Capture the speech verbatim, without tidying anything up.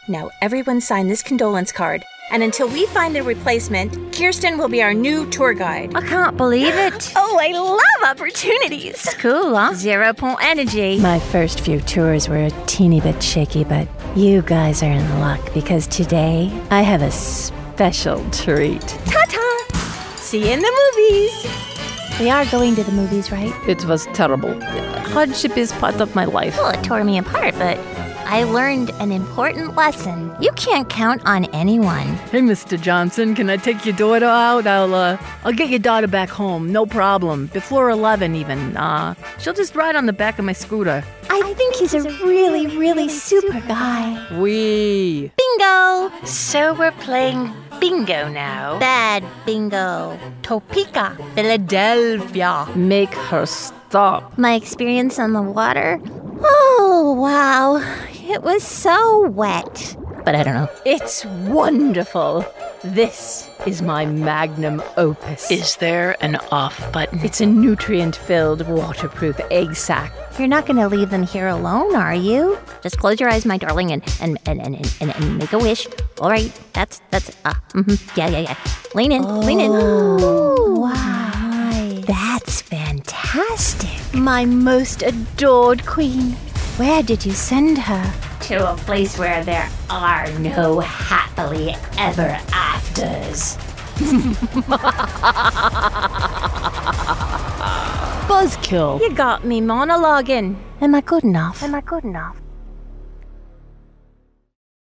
Now everyone sign this condolence card. And until we find a replacement, Kirsten will be our new tour guide. I can't believe it. Oh, I love opportunities. It's cool, huh? Zero point energy. My first few tours were a teeny bit shaky, but you guys are in luck because today I have a special treat. Ta-ta! See you in the movies. We are going to the movies, right? It was terrible. Hardship is part of my life. Well, it tore me apart, but I learned an important lesson. You can't count on anyone. Hey, Mister Johnson, can I take your daughter out? I'll, uh, I'll get your daughter back home, no problem. Before eleven, even. Uh, she'll just ride on the back of my scooter. I think he's a really, really super guy. Wee. Bingo! So we're playing bingo now. Bad bingo. Topeka, Philadelphia. Make her stop. My experience on the water? Oh, wow. It was so wet. But I don't know. It's wonderful. This is my magnum opus. Is there an off button? It's a nutrient-filled, waterproof egg sac. You're not going to leave them here alone, are you? Just close your eyes, my darling, and and, and, and, and, and make a wish. All right. That's, that's, ah, mm-hmm. Yeah, yeah, yeah. Lean in, oh, lean in. Ooh, wow. Nice. That's fantastic. My most adored queen. Where did you send her? To a place where there are no happily ever afters. Buzzkill. You got me monologuing. Am I good enough? Am I good enough?